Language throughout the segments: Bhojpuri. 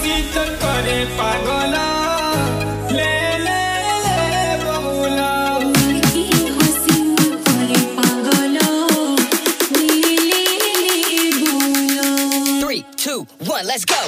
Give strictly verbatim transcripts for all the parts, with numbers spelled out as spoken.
हंसी तो करे पागला ले ले ले बहुला उनकी हंसी करे पागला ले ले ले बहुला Three, two, one, let's go.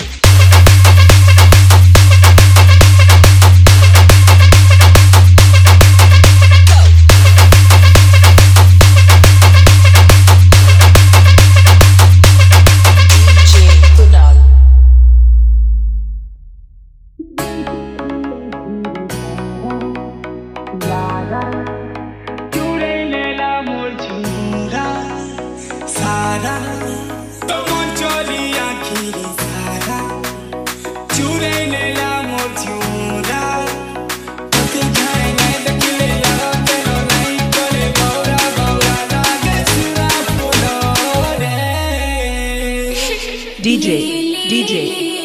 D J, D J,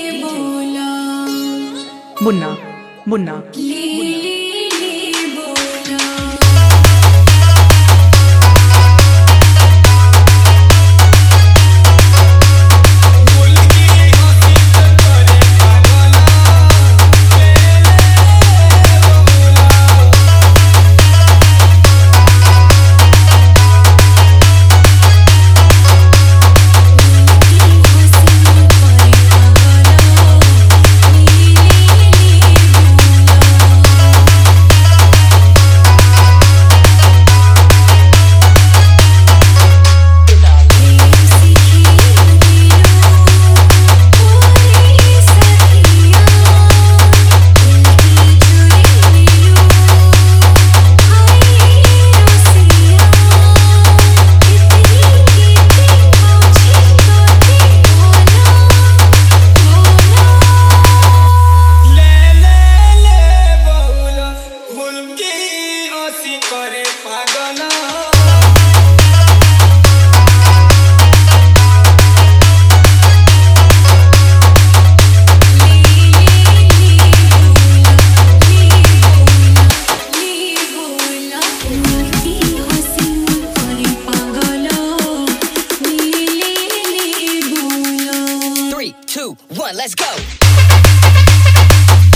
Munna, Munna. Three, two, one, let's go.